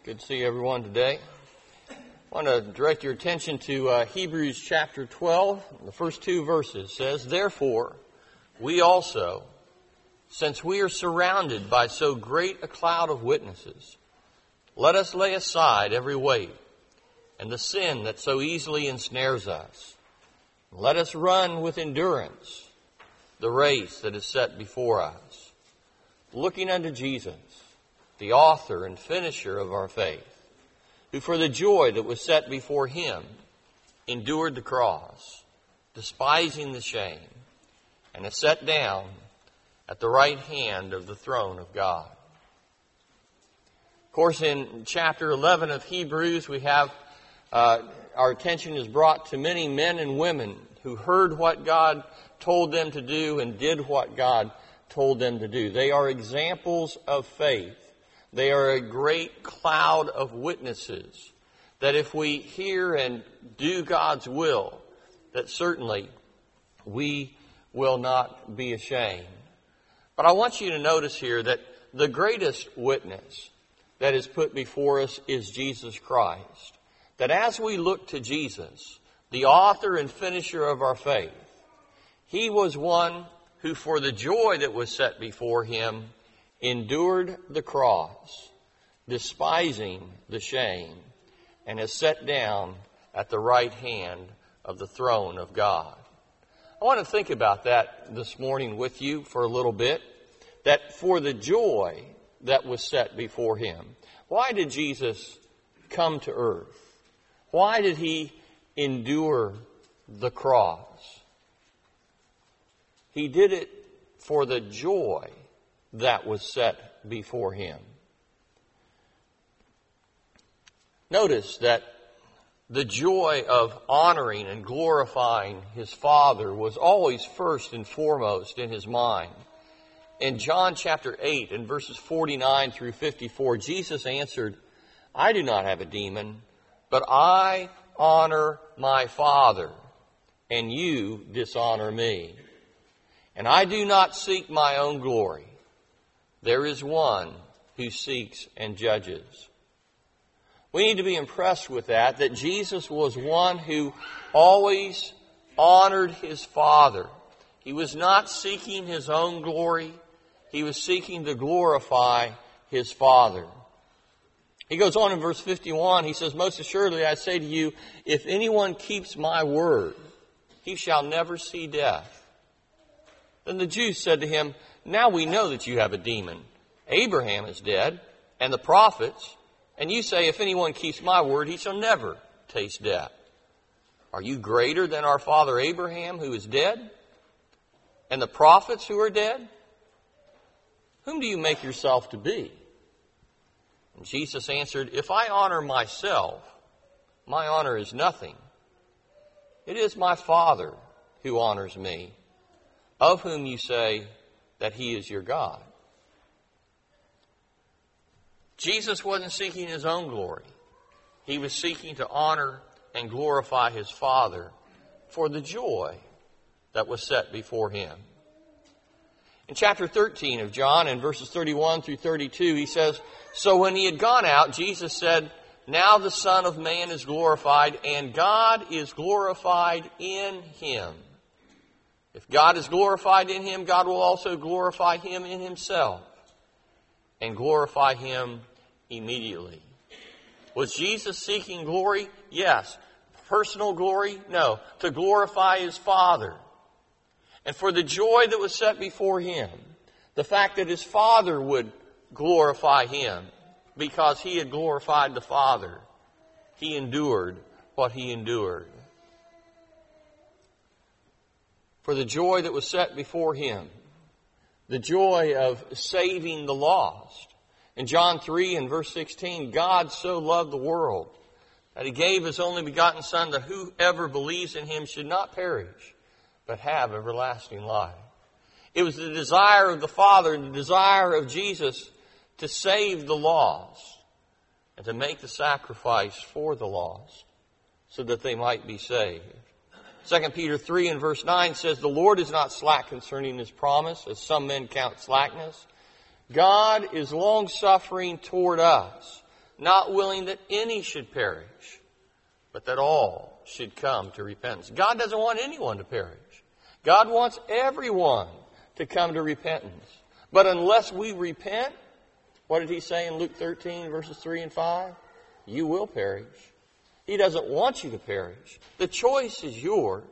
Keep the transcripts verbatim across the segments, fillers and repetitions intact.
Good to see everyone today. I want to direct your attention to uh, Hebrews chapter twelve. The first two verses says, "Therefore, we also, since we are surrounded by so great a cloud of witnesses, let us lay aside every weight and the sin that so easily ensnares us. Let us run with endurance the race that is set before us, looking unto Jesus, the author and finisher of our faith, who for the joy that was set before him endured the cross, despising the shame, and is set down at the right hand of the throne of God." Of course, in chapter eleven of Hebrews, we have uh, our attention is brought to many men and women who heard what God told them to do and did what God told them to do. They are examples of faith. They are a great cloud of witnesses that if we hear and do God's will, that certainly we will not be ashamed. But I want you to notice here that the greatest witness that is put before us is Jesus Christ. That as we look to Jesus, the author and finisher of our faith, he was one who for the joy that was set before him endured the cross, despising the shame, and is set down at the right hand of the throne of God. I want to think about that this morning with you for a little bit, that for the joy that was set before him. Why did Jesus come to earth? Why did he endure the cross? He did it for the joy that was set before him. Notice that the joy of honoring and glorifying his Father was always first and foremost in his mind. In John chapter eight and verses forty-nine through fifty-four, Jesus answered, "I do not have a demon, but I honor my Father, and you dishonor me. And I do not seek my own glory. There is one who seeks and judges." We need to be impressed with that, that Jesus was one who always honored his Father. He was not seeking his own glory. He was seeking to glorify his Father. He goes on in verse fifty-one, he says, "Most assuredly I say to you, if anyone keeps my word, he shall never see death." Then the Jews said to him, "Now we know that you have a demon. Abraham is dead, and the prophets, and you say, if anyone keeps my word, he shall never taste death. Are you greater than our father Abraham, who is dead, and the prophets who are dead? Whom do you make yourself to be?" And Jesus answered, "If I honor myself, my honor is nothing. It is my Father who honors me, of whom you say that he is your God." Jesus wasn't seeking his own glory. He was seeking to honor and glorify his Father for the joy that was set before him. In chapter thirteen of John, in verses thirty-one through thirty-two, he says, "So when he had gone out, Jesus said, now the Son of Man is glorified, and God is glorified in him. If God is glorified in him, God will also glorify him in himself, and glorify him immediately." Was Jesus seeking glory? Yes. Personal glory? No. To glorify his Father. And for the joy that was set before him, the fact that his Father would glorify him because he had glorified the Father, he endured what he endured. For the joy that was set before him, the joy of saving the lost. In John three and verse sixteen, God so loved the world that he gave his only begotten Son, that whoever believes in him should not perish, but have everlasting life. It was the desire of the Father and the desire of Jesus to save the lost and to make the sacrifice for the lost so that they might be saved. Second Peter three and verse nine says, "The Lord is not slack concerning his promise, as some men count slackness. God is long-suffering toward us, not willing that any should perish, but that all should come to repentance. God doesn't want anyone to perish. God wants everyone to come to repentance. But unless we repent, what did he say in Luke thirteen, verses three and five? You will perish. He doesn't want you to perish. The choice is yours.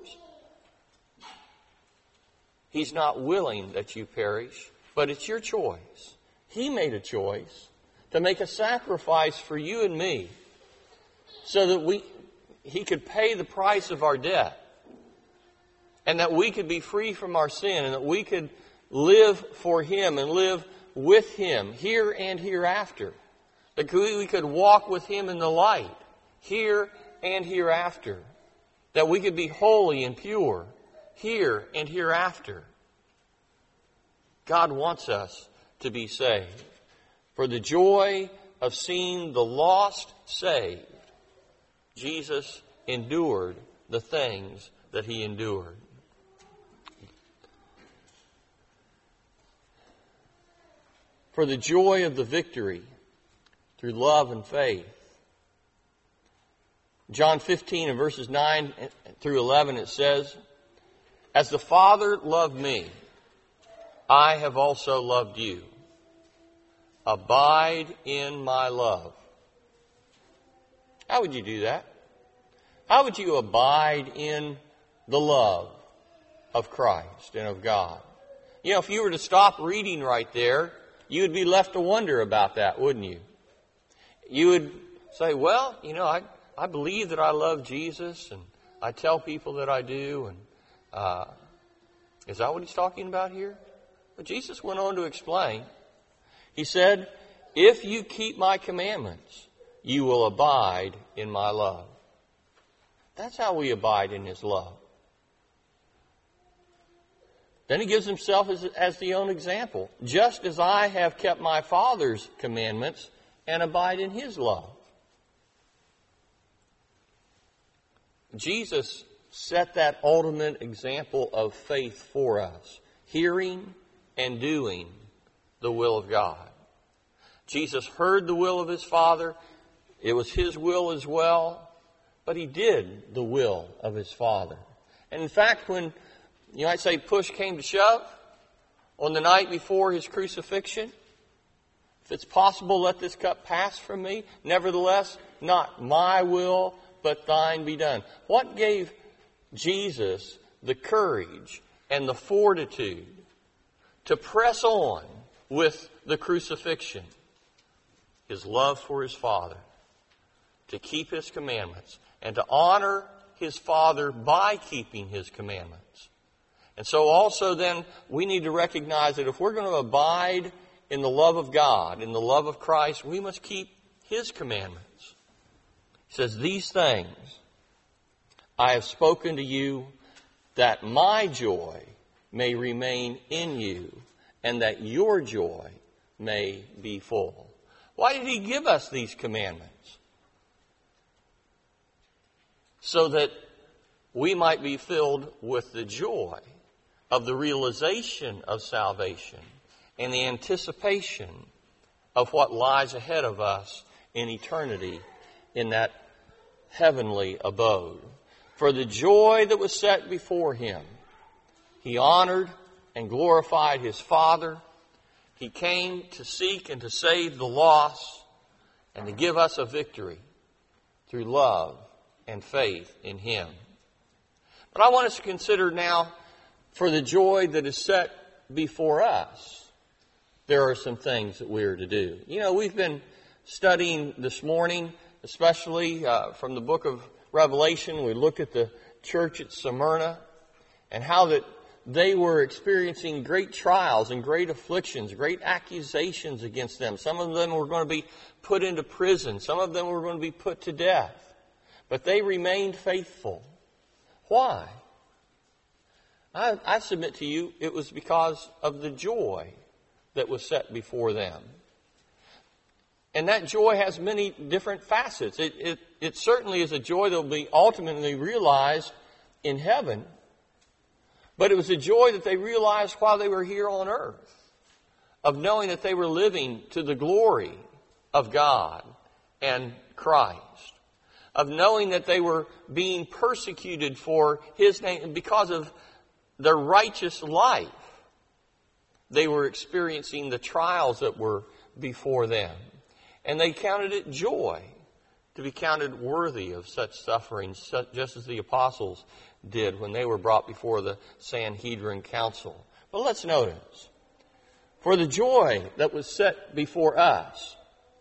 He's not willing that you perish, but it's your choice. He made a choice to make a sacrifice for you and me so that we, he could pay the price of our debt and that we could be free from our sin and that we could live for him and live with him here and hereafter. That we could walk with him in the light here and hereafter. That we could be holy and pure here and hereafter. God wants us to be saved. For the joy of seeing the lost saved, Jesus endured the things that he endured. For the joy of the victory through love and faith. John fifteen and verses nine through eleven, it says, As the Father loved me, I have also loved you. Abide in my love. How would you do that? How would you abide in the love of Christ and of God? You know, if you were to stop reading right there, you would be left to wonder about that, wouldn't you? You would say, well, you know, I, I believe that I love Jesus, and I tell people that I do, and uh, is that what he's talking about here? But Jesus went on to explain. He said, if you keep my commandments, you will abide in my love. That's how we abide in his love. Then he gives himself as, as the own example. Just as I have kept my Father's commandments and abide in his love. Jesus set that ultimate example of faith for us. Hearing and doing the will of God. Jesus heard the will of his Father. It was his will as well. But he did the will of his Father. And in fact, when you might say push came to shove on the night before his crucifixion, if it's possible, let this cup pass from me. Nevertheless, not my will, but thine be done. What gave Jesus the courage and the fortitude to press on with the crucifixion? His love for his Father, to keep his commandments, and to honor his Father by keeping his commandments. And so also then we need to recognize that if we're going to abide in the love of God, in the love of Christ, we must keep his commandments. He says, these things I have spoken to you that my joy may remain in you and that your joy may be full. Why did he give us these commandments? So that we might be filled with the joy of the realization of salvation and the anticipation of what lies ahead of us in eternity in that heavenly abode. For the joy that was set before him, he honored and glorified his Father. He came to seek and to save the lost and to give us a victory through love and faith in him. But I want us to consider now, for the joy that is set before us, there are some things that we are to do. You know, we've been studying this morning, especially uh, from the book of Revelation. We look at the church at Smyrna and how that they were experiencing great trials and great afflictions, great accusations against them. Some of them were going to be put into prison. Some of them were going to be put to death. But they remained faithful. Why? I, I submit to you, it was because of the joy that was set before them. And that joy has many different facets. It, it, it certainly is a joy that will be ultimately realized in heaven. But it was a joy that they realized while they were here on earth, of knowing that they were living to the glory of God and Christ, of knowing that they were being persecuted for His name because of their righteous life. They were experiencing the trials that were before them, and they counted it joy to be counted worthy of such sufferings, just as the apostles did when they were brought before the Sanhedrin council. But let's notice, for the joy that was set before us,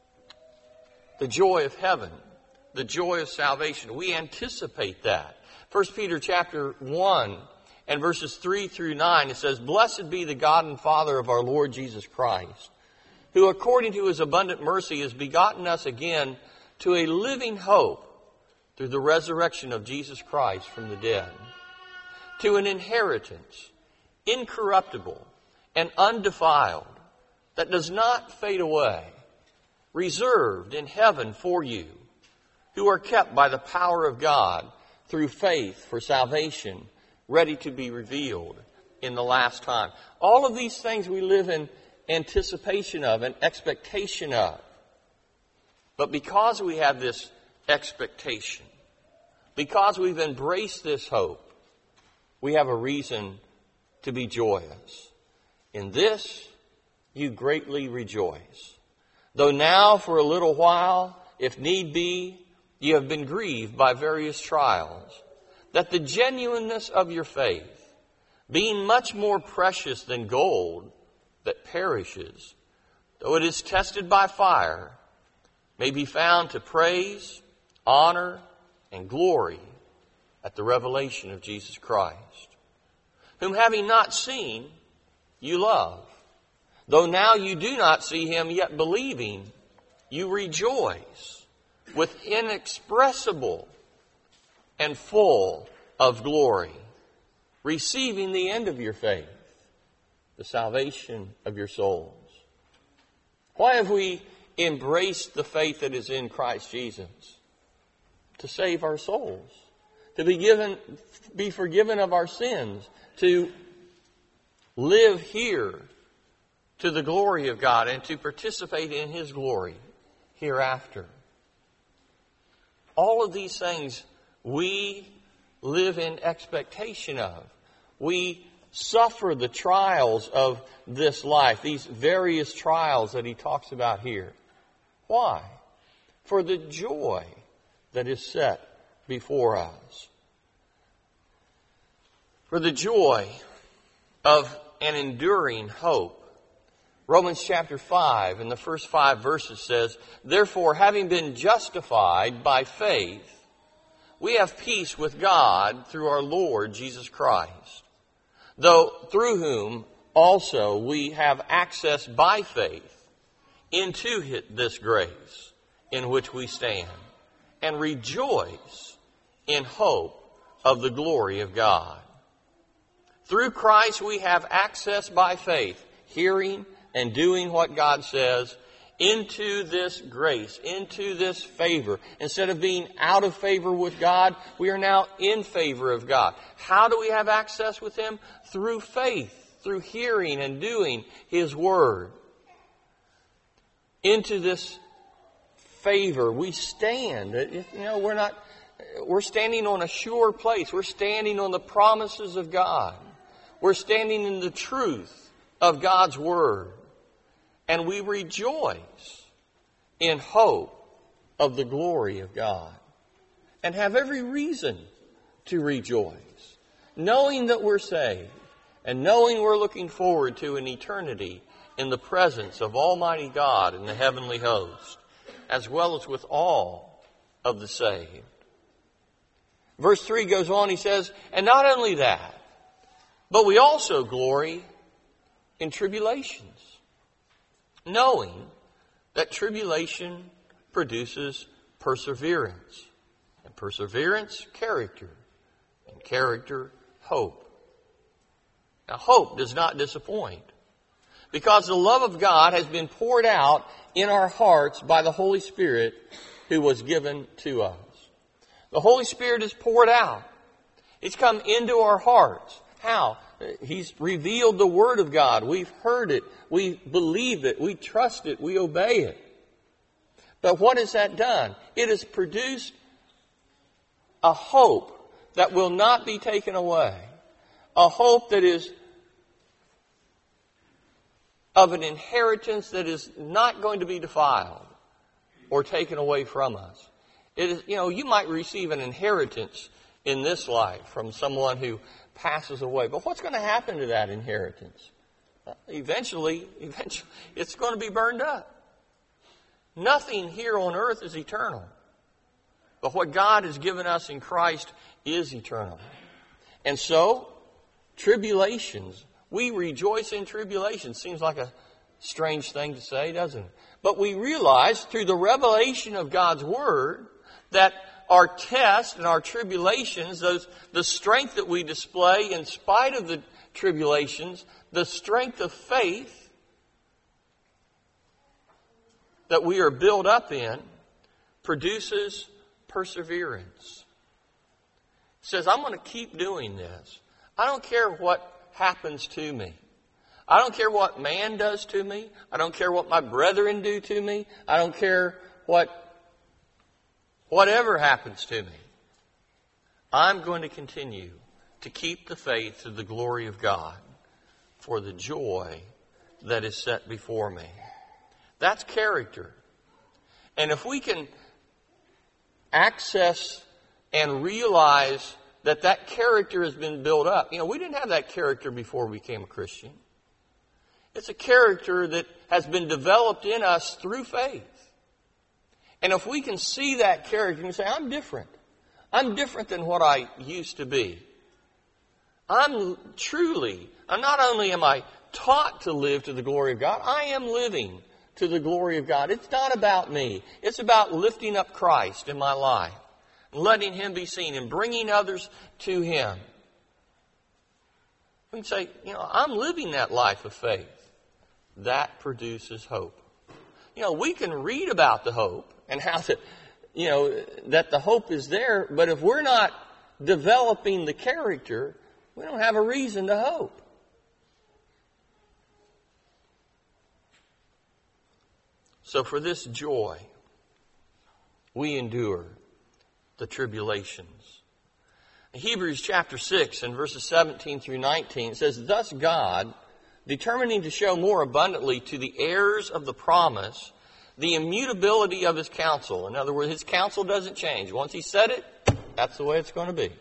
the joy of heaven, the joy of salvation, we anticipate that. First Peter chapter one and verses three through nine, it says, "Blessed be the God and Father of our Lord Jesus Christ, who according to His abundant mercy has begotten us again to a living hope through the resurrection of Jesus Christ from the dead, to an inheritance incorruptible and undefiled, that does not fade away, reserved in heaven for you, who are kept by the power of God through faith for salvation, ready to be revealed in the last time." All of these things we live in anticipation of and expectation of. But because we have this expectation, because we've embraced this hope, we have a reason to be joyous. In this you greatly rejoice. Though now for a little while, if need be, you have been grieved by various trials, that the genuineness of your faith, being much more precious than gold that perishes, though it is tested by fire, may be found to praise, honor, and glory at the revelation of Jesus Christ, whom having not seen, you love. Though now you do not see Him, yet believing, you rejoice with inexpressible and full of glory, receiving the end of your faith, the salvation of your souls. Why have we embraced the faith that is in Christ Jesus? To save our souls, to be given, be forgiven of our sins, to live here to the glory of God and to participate in His glory hereafter. All of these things we live in expectation of. We suffer the trials of this life, these various trials that he talks about here. Why? For the joy that is set before us. For the joy of an enduring hope. Romans chapter five, in the first five verses says, "Therefore, having been justified by faith, we have peace with God through our Lord Jesus Christ, though through whom also we have access by faith into this grace in which we stand, and rejoice in hope of the glory of God." Through Christ we have access by faith, hearing and doing what God says, into this grace, into this favor. Instead of being out of favor with God, we are now in favor of God. How do we have access with Him? Through faith, through hearing and doing His Word. Into this favor we stand. You know, we're not, we're standing on a sure place. We're standing on the promises of God. We're standing in the truth of God's Word. And we rejoice in hope of the glory of God. And have every reason to rejoice, knowing that we're saved and knowing we're looking forward to an eternity in the presence of Almighty God in the heavenly host, as well as with all of the saved. Verse three goes on, he says, "And not only that, but we also glory in tribulations, knowing that tribulation produces perseverance, and perseverance, character, and character, hope." Now, hope does not disappoint, because the love of God has been poured out in our hearts by the Holy Spirit who was given to us. The Holy Spirit is poured out. It's come into our hearts. How? He's revealed the Word of God. We've heard it. We believe it. We trust it. We obey it. But what has that done? It has produced a hope that will not be taken away. A hope that is of an inheritance that is not going to be defiled or taken away from us. It is, you know, you might receive an inheritance in this life from someone who passes away. But what's going to happen to that inheritance? Eventually, eventually, it's going to be burned up. Nothing here on earth is eternal. But what God has given us in Christ is eternal. And so, tribulations, we rejoice in tribulations. Seems like a strange thing to say, doesn't it? But we realize through the revelation of God's Word that our tests and our tribulations, those, the strength that we display in spite of the tribulations, the strength of faith that we are built up in, produces perseverance. It says, I'm going to keep doing this. I don't care what happens to me. I don't care what man does to me. I don't care what my brethren do to me. I don't care what whatever happens to me. I'm going to continue to keep the faith to the glory of God for the joy that is set before me. That's character. And if we can access and realize that that character has been built up. You know, we didn't have that character before we became a Christian. It's a character that has been developed in us through faith. And if we can see that character and say, I'm different. I'm different than what I used to be. I'm truly, not only am I taught to live to the glory of God, I am living to the glory of God. It's not about me. It's about lifting up Christ in my life, letting Him be seen and bringing others to Him. We can say, you know, I'm living that life of faith. That produces hope. You know, we can read about the hope and how to, you know, that the hope is there, but if we're not developing the character, we don't have a reason to hope. So for this joy, we endure the tribulations. In Hebrews chapter six and verses seventeen through nineteen, it says, Thus God, determining to show more abundantly to the heirs of the promise the immutability of His counsel. In other words, His counsel doesn't change. Once He said it, that's the way it's going to be.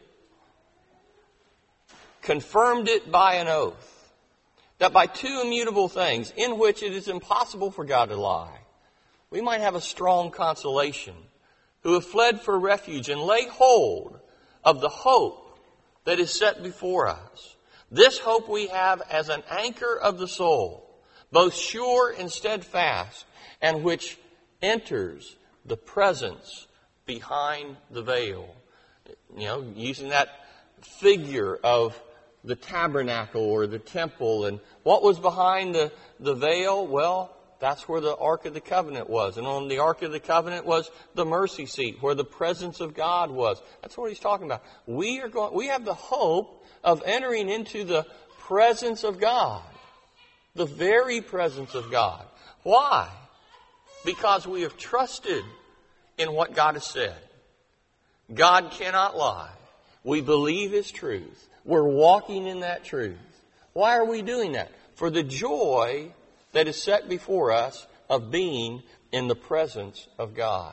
Confirmed it by an oath, that by two immutable things, in which it is impossible for God to lie, we might have a strong consolation, who have fled for refuge and lay hold of the hope that is set before us. This hope we have as an anchor of the soul, both sure and steadfast, and which enters the presence behind the veil. You know, using that figure of the tabernacle or the temple. And what was behind the, the veil? Well, that's where the Ark of the Covenant was. And on the Ark of the Covenant was the mercy seat, where the presence of God was. That's what he's talking about. We are going, we have the hope of entering into the presence of God. The very presence of God. Why? Because we have trusted in what God has said. God cannot lie. We believe His truth. We're walking in that truth. Why are we doing that? For the joy that is set before us of being in the presence of God.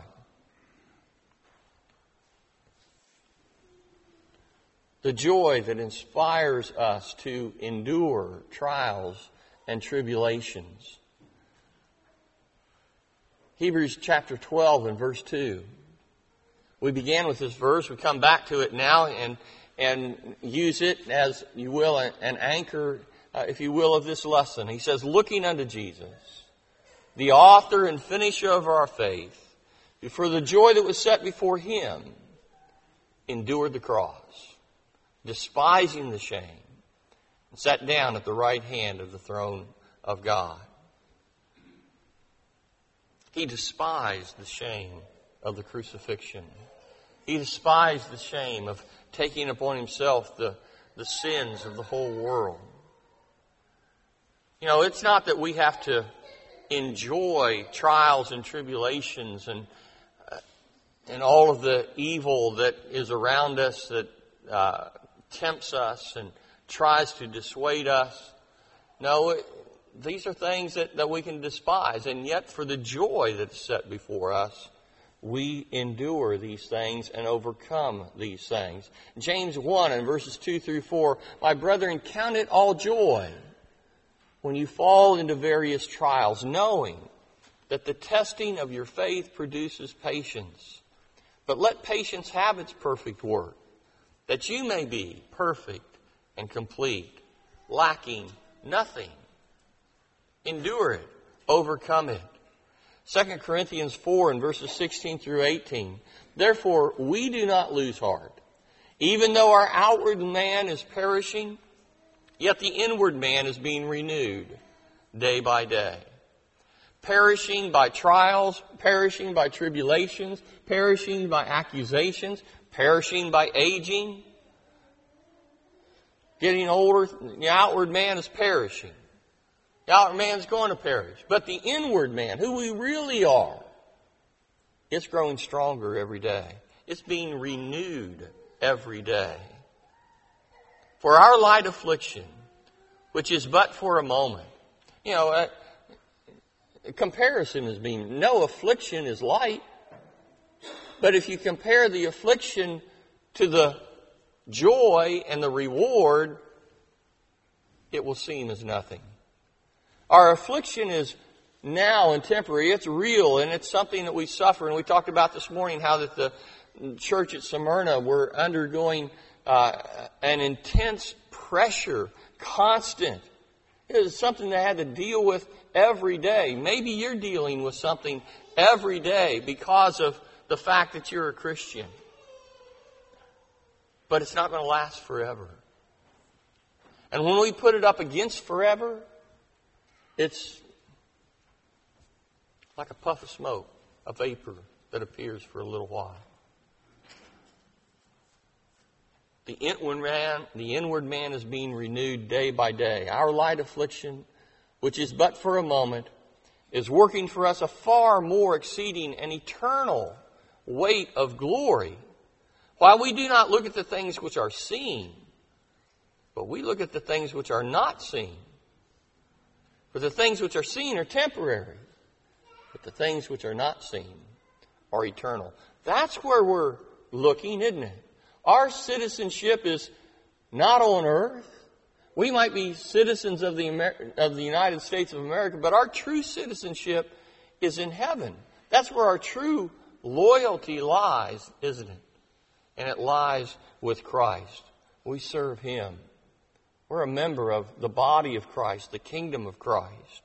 The joy that inspires us to endure trials and tribulations. Hebrews chapter twelve and verse two. We began with this verse. We come back to it now and, and use it as you will, an anchor, uh, if you will, of this lesson. He says, looking unto Jesus, the author and finisher of our faith, who for the joy that was set before Him, endured the cross, despising the shame, and sat down at the right hand of the throne of God. He despised the shame of the crucifixion. He despised the shame of taking upon Himself the, the sins of the whole world. You know, it's not that we have to enjoy trials and tribulations and uh, and all of the evil that is around us that uh, tempts us and tries to dissuade us. No, it, these are things that, that we can despise. And yet for the joy that's set before us, we endure these things and overcome these things. James one and verses two through four, my brethren, count it all joy when you fall into various trials, knowing that the testing of your faith produces patience. But let patience have its perfect work, that you may be perfect and complete, lacking nothing. Endure it. Overcome it. Second Corinthians four and verses sixteen through eighteen. Therefore, we do not lose heart. Even though our outward man is perishing, yet the inward man is being renewed day by day. Perishing by trials, perishing by tribulations, perishing by accusations, perishing by aging. Getting older, the outward man is perishing. The outward man is going to perish. But the inward man, who we really are, it's growing stronger every day. It's being renewed every day. For our light affliction, which is but for a moment. You know, uh, comparison is being, no affliction is light. But if you compare the affliction to the joy and the reward, it will seem as nothing. Our affliction is now and temporary. It's real and it's something that we suffer. And we talked about this morning how that the church at Smyrna were undergoing uh, an intense pressure, constant. It was something they had to deal with every day. Maybe you're dealing with something every day because of the fact that you're a Christian. But it's not going to last forever. And when we put it up against forever, it's like a puff of smoke, a vapor that appears for a little while. The inward man, the inward man is being renewed day by day. Our light affliction, which is but for a moment, is working for us a far more exceeding and eternal weight of glory. While we do not look at the things which are seen, but we look at the things which are not seen. For the things which are seen are temporary, but the things which are not seen are eternal. That's where we're looking, isn't it? Our citizenship is not on earth. We might be citizens of the Amer- of the United States of America, but our true citizenship is in heaven. That's where our true loyalty lies, isn't it? And it lies with Christ. We serve Him. We're a member of the body of Christ, the kingdom of Christ.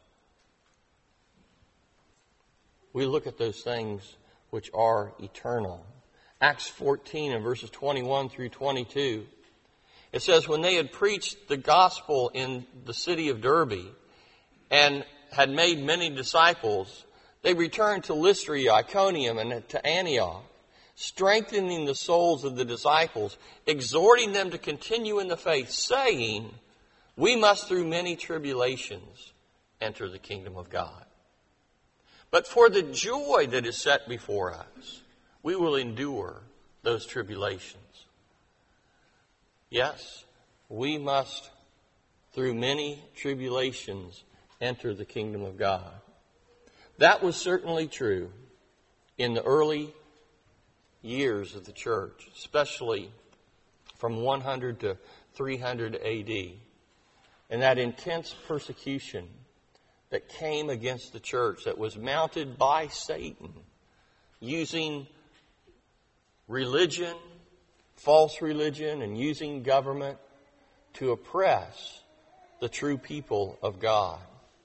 We look at those things which are eternal. Acts fourteen and verses twenty-one through twenty-two. It says, when they had preached the gospel in the city of Derbe and had made many disciples, they returned to Lystra, Iconium, and to Antioch, strengthening the souls of the disciples, exhorting them to continue in the faith, saying, we must through many tribulations enter the kingdom of God. But for the joy that is set before us, we will endure those tribulations. Yes, we must through many tribulations enter the kingdom of God. That was certainly true in the early years of the church, especially from one hundred to three hundred A D. And that intense persecution that came against the church that was mounted by Satan using religion, false religion, and using government to oppress the true people of God.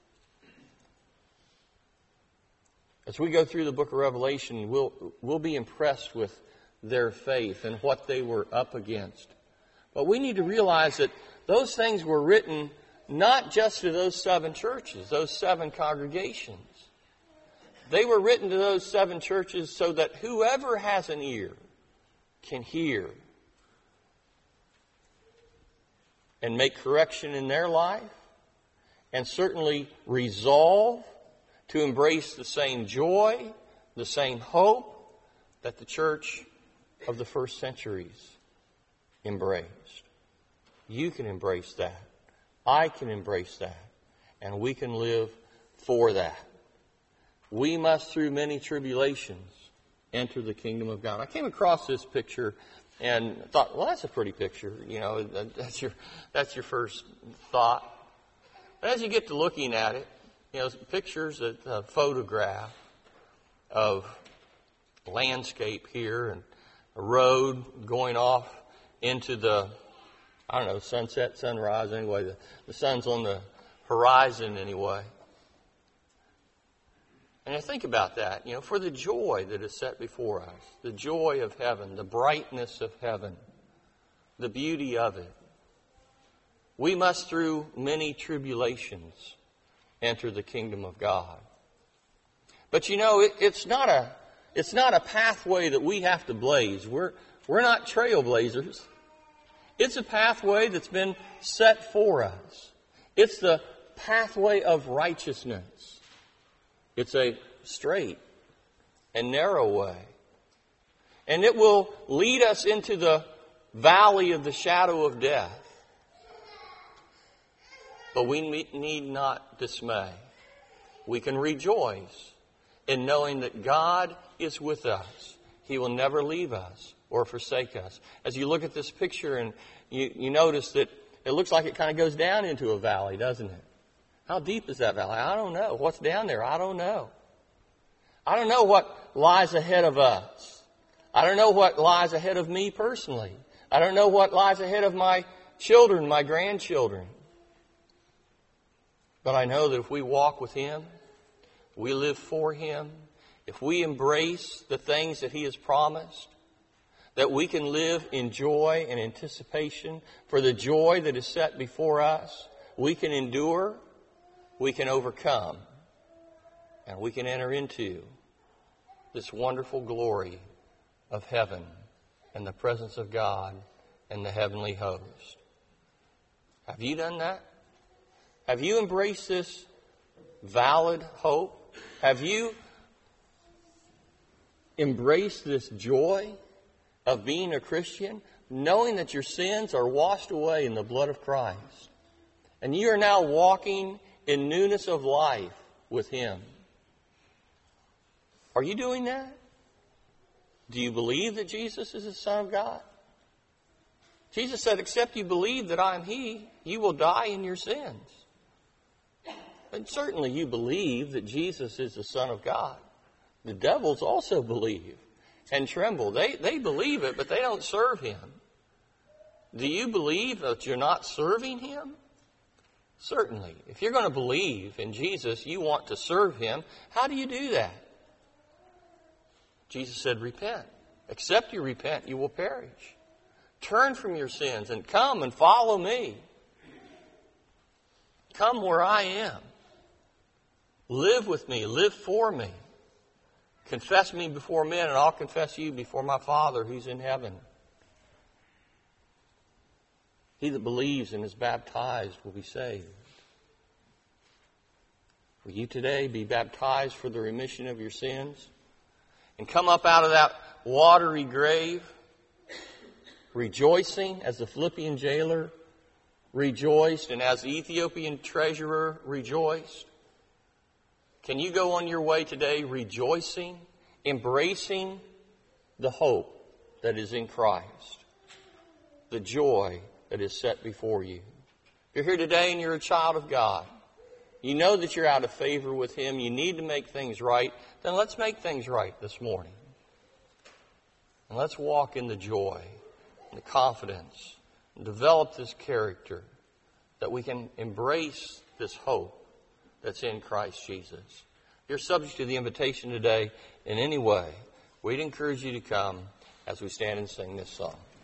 As we go through the book of Revelation, we'll, we'll be impressed with their faith and what they were up against. But we need to realize that those things were written not just to those seven churches, those seven congregations. They were written to those seven churches so that whoever has an ear can hear and make correction in their life and certainly resolve to embrace the same joy, the same hope that the church of the first centuries embraced. You can embrace that. I can embrace that. And we can live for that. We must, through many tribulations, enter the kingdom of God. I came across this picture and thought, well, that's a pretty picture. You know, that's your that's your first thought. But as you get to looking at it, you know, pictures, a, a photograph of landscape here and a road going off into the, I don't know, sunset, sunrise, anyway. The, the sun's on the horizon anyway. And I think about that, you know, for the joy that is set before us, the joy of heaven, the brightness of heaven, the beauty of it. We must, through many tribulations, enter the kingdom of God. But you know, it, it's not a it's not a pathway that we have to blaze. We're we're not trailblazers. It's a pathway that's been set for us. It's the pathway of righteousness. It's a straight and narrow way. And it will lead us into the valley of the shadow of death. But we need not dismay. We can rejoice in knowing that God is with us. He will never leave us or forsake us. As you look at this picture and you, you notice that it looks like it kind of goes down into a valley, doesn't it? How deep is that valley? I don't know. What's down there? I don't know. I don't know what lies ahead of us. I don't know what lies ahead of me personally. I don't know what lies ahead of my children, my grandchildren. But I know that if we walk with Him, we live for Him, if we embrace the things that He has promised, that we can live in joy and anticipation for the joy that is set before us, we can endure, we can overcome, and we can enter into this wonderful glory of heaven and the presence of God and the heavenly host. Have you done that? Have you embraced this valid hope? Have you embraced this joy of being a Christian, knowing that your sins are washed away in the blood of Christ, and you are now walking in newness of life with Him? Are you doing that? Do you believe that Jesus is the Son of God? Jesus said, except you believe that I am He, you will die in your sins. And certainly you believe that Jesus is the Son of God. The devils also believe and tremble. They, they believe it, but they don't serve Him. Do you believe that you're not serving Him? Certainly. If you're going to believe in Jesus, you want to serve Him. How do you do that? Jesus said, repent. Except you repent, you will perish. Turn from your sins and come and follow me. Come where I am. Live with me. Live for me. Confess me before men, and I'll confess you before my Father who's in heaven. He that believes and is baptized will be saved. Will you today be baptized for the remission of your sins? And come up out of that watery grave, rejoicing as the Philippian jailer rejoiced and as the Ethiopian treasurer rejoiced? Can you go on your way today rejoicing, embracing the hope that is in Christ, the joy that is set before you? If you're here today and you're a child of God, you know that you're out of favor with Him, you need to make things right, then let's make things right this morning. And let's walk in the joy, the confidence, and develop this character that we can embrace this hope that's in Christ Jesus. If you're subject to the invitation today in any way, we'd encourage you to come as we stand and sing this song.